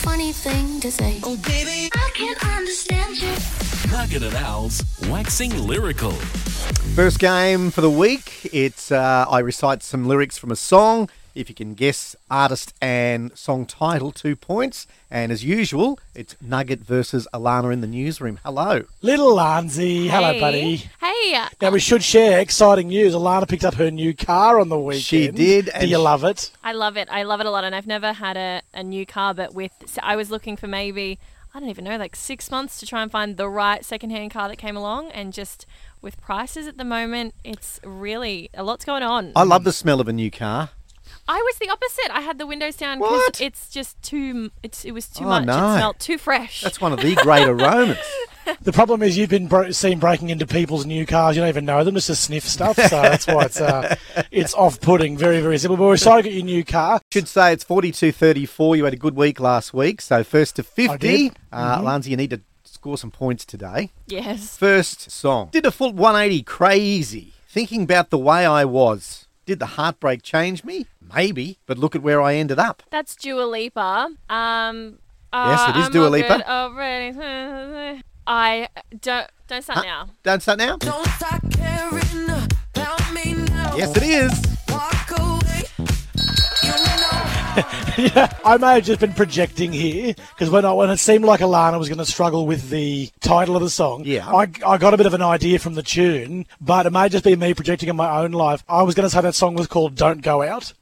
funny thing to say. Oh, baby, I can't understand you. Nugget and Al's Waxing Lyrical. First game for the week. It's I recite some lyrics from a song. If you can guess artist and song title, 2 points. And as usual, it's Nugget versus Alana in the newsroom. Hello. Little Lanzi. Hello, buddy. Hey. Now, we should share exciting news. Alana picked up her new car on the weekend. She did. Do you love it? I love it. I love it a lot. And I've never had a new car, but I was looking for maybe, I don't even know, like 6 months to try and find the right secondhand car that came along. And just with prices at the moment, it's really a lot's going on. I love the smell of a new car. I was the opposite. I had the windows down What? because it's just too. It was too Oh, much. no. It smelled too fresh. That's one of the great aromas. The problem is you've been seen breaking into people's new cars. You don't even know them, just to sniff stuff. So that's why it's off-putting. Very, very simple. But we're excited to get your new car. Should say it's 42-34. You had a good week last week. So first to 50. I did. Lanzi, you need to score some points today. Yes. First song. Did a full 180 crazy. Thinking about the way I was. Did the heartbreak change me? Maybe. But look at where I ended up. That's Dua Lipa. Yes, it is I'm Dua all Lipa. good already. I don't start now. Don't start now? Don't start caring about me now. Yes, it is. Walk away. You know. Yeah, I may have just been projecting here because when it seemed like Alana was going to struggle with the title of the song, Yeah. I got a bit of an idea from the tune, but it may just be me projecting in my own life. I was going to say that song was called "Don't Go Out."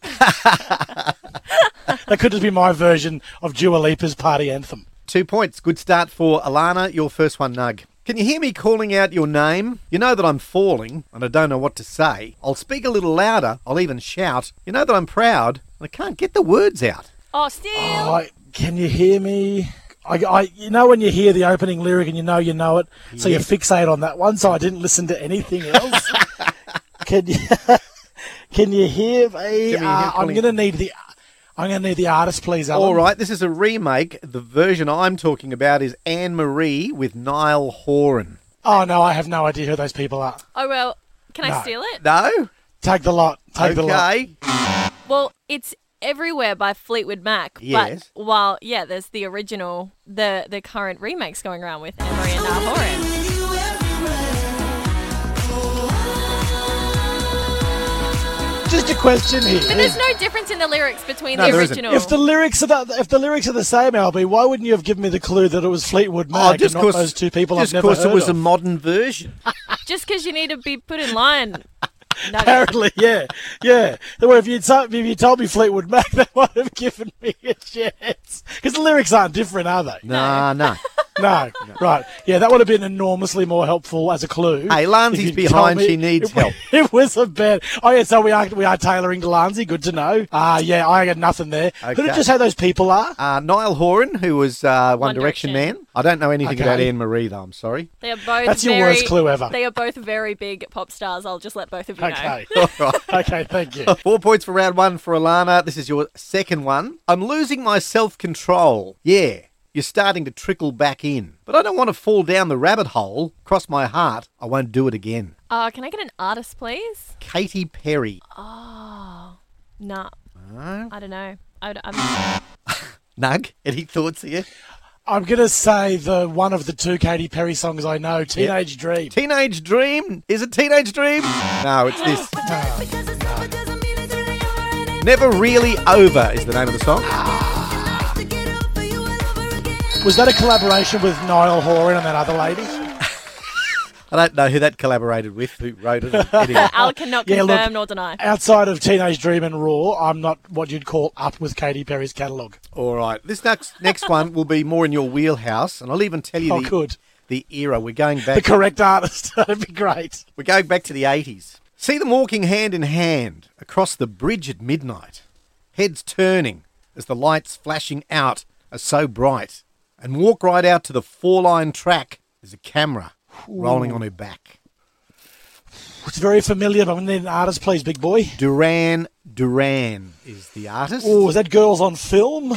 That could just be my version of Dua Lipa's party anthem. 2 points. Good start for Alana. Your first one, Nug. Can you hear me calling out your name? You know that I'm falling and I don't know what to say. I'll speak a little louder. I'll even shout. You know that I'm proud and I can't get the words out. Oh, still. Can you hear me? You know when you hear the opening lyric and you know it, so you fixate on that one. So I didn't listen to anything else. Can you hear me? I'm going to need the artist, please, Alan. All right, this is a remake. The version I'm talking about is Anne Marie with Niall Horan. Oh no, I have no idea who those people are. Oh, well, can I No. steal it? No? Take the lot. Take the lot. Okay. Well, it's Everywhere by Fleetwood Mac. Yes. But there's the original, the current remakes going around with Anne Marie and Niall Horan. Just a question here. But there's no difference in the lyrics between No, the there isn't. original. If the lyrics are the same, LB, why wouldn't you have given me the clue that it was Fleetwood Mac and not those two people I've Just never because heard it was of? a modern version. Just because you need to be put in line. No, Apparently, yeah. Well, if you told me Fleetwood Mac, that might have given me a chance. Because the lyrics aren't different, are they? No. No. Right. Yeah, that would have been enormously more helpful as a clue. Hey, Lanzi's if you'd behind. told me She needs help. It was a bad. Oh, yeah, so we are tailoring to Lanzi. Good to know. Yeah, I got nothing there. Who did Okay. you say those people are? Niall Horan, who was One Direction man. I don't know anything Okay. about Anne Marie, though. I'm sorry. They are both That's your worst clue ever. They are both very big pop stars. I'll just let both of you Okay. know. All right. Okay, thank you. 4 points for round one for Alana. This is your second one. I'm losing my self-control. Yeah, you're starting to trickle back in. But I don't want to fall down the rabbit hole. Cross my heart, I won't do it again. Can I get an artist, please? Katy Perry. Nah, No? I don't know. I'm Nug, any thoughts here? I'm going to say the one of the two Katy Perry songs I know, Teenage Dream. Teenage Dream? Is it Teenage Dream? No, it's this. Never Really Over is the name of the song. Was that a collaboration with Niall Horan and that other lady? I don't know who that collaborated with, who wrote it. Anyway. Al cannot Yeah, confirm look, nor deny. Outside of Teenage Dream and Raw, I'm not what you'd call up with Katy Perry's catalogue. All right. This next one will be more in your wheelhouse, and I'll even tell you Good. the era. We're going The back. correct artist. That'd be great. We're going back to the 80s. See them walking hand in hand across the bridge at midnight, heads turning as the lights flashing out are so bright, and walk right out to the 4-line track. There's a camera rolling on her back. It's very familiar, but we need an artist, please, big boy. Duran Duran is the artist. Oh, is that Girls on Film?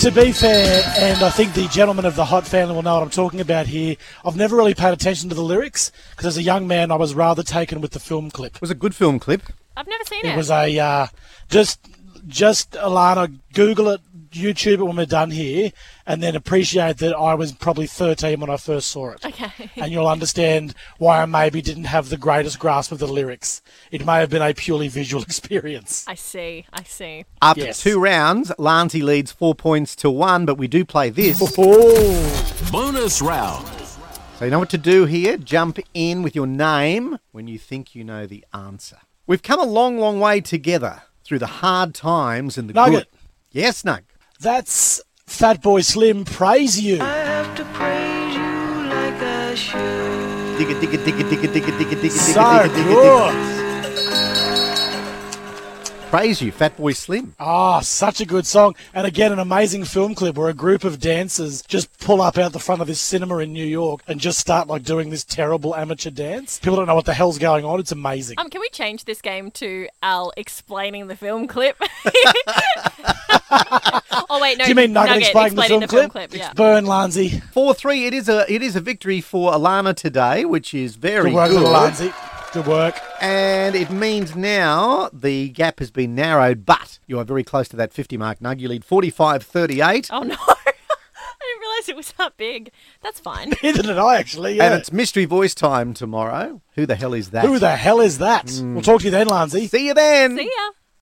To be fair, and I think the gentleman of the Hot family will know what I'm talking about here, I've never really paid attention to the lyrics because as a young man I was rather taken with the film clip. It was a good film clip. I've never seen It it. was a, just Alana, Google it, YouTube it when we're done here, and then appreciate that I was probably 13 when I first saw it. Okay. And you'll understand why I maybe didn't have the greatest grasp of the lyrics. It may have been a purely visual experience. I see. After Yes. 2 rounds, Lansey leads 4 points to 1, but we do play this. Oh, Bonus round. So you know what to do here. Jump in with your name when you think you know the answer. We've come a long, long way together through the hard times and the Nugget. good. Yes, Nug. that's Fatboy Slim, Praise You. Digga, digga, digga, digga, digga, digga, digga, So digga, digga, digga. good. Praise You, Fatboy Slim. Ah, such a good song. And again, an amazing film clip where a group of dancers just pull up out the front of this cinema in New York and just start like doing this terrible amateur dance. People don't know what the hell's going on. It's amazing. Can we change this game to Al explaining the film clip? Oh wait, no. Do you mean Nugget explaining the film clip? Yeah. Burn, Lansey. 4-3. It is a victory for Alana today, which is very Good work, good. little Lansey. Good work. And it means now the gap has been narrowed, but you are very close to that 50 mark, Nug. You lead 45-38. Oh no. I didn't realise it was that big. That's fine. Neither did I, actually. Yeah. And it's mystery voice time tomorrow. Who the hell is that? Who the hell is that? We'll talk to you then, Lansey. See you then. See ya.